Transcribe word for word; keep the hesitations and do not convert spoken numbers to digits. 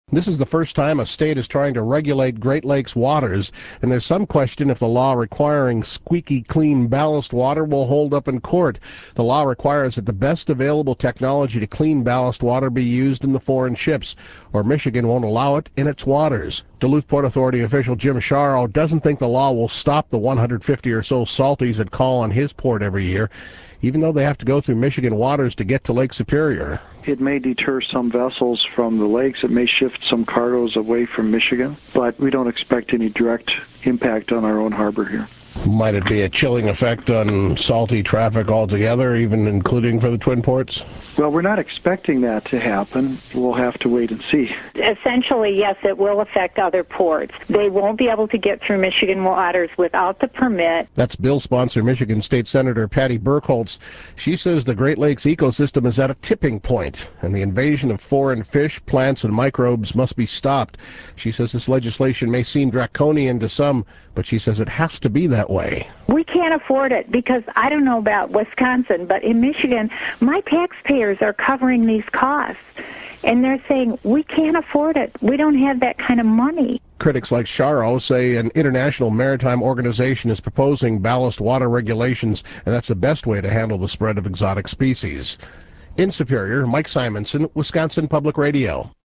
This is the first time a state is trying to regulate Great Lakes waters, and there's some question if the law requiring squeaky clean ballast water will hold up in court. The law requires that the best available technology to clean ballast water be used in the foreign ships, or Michigan won't allow it in its waters. Duluth Port Authority official Jim Sharrow doesn't think the law will stop the one hundred fifty or so salties that call on his port every year, even though they have to go through Michigan waters to get to Lake Superior. It may deter some vessels from the lakes. It may shift some cargoes away from Michigan, but we don't expect any direct impact on our own harbor here. Might it be a chilling effect on salty traffic altogether, even including for the Twin Ports? Well, we're not expecting that to happen. We'll have to wait and see. Essentially, yes, it will affect other ports. They won't be able to get through Michigan waters without the permit. That's bill sponsor Michigan State Senator Patty Burkholz. She says the Great Lakes ecosystem is at a tipping point, and the invasion of foreign fish, plants, and microbes must be stopped. She says this legislation may seem draconian to some, but she says it has to be that way. We can't afford it because I don't know about Wisconsin, but in Michigan, my taxpayers are covering these costs. And they're saying, we can't afford it. We don't have that kind of money. Critics like Sharrow say an international maritime organization is proposing ballast water regulations, and that's the best way to handle the spread of exotic species. In Superior, Mike Simonson, Wisconsin Public Radio.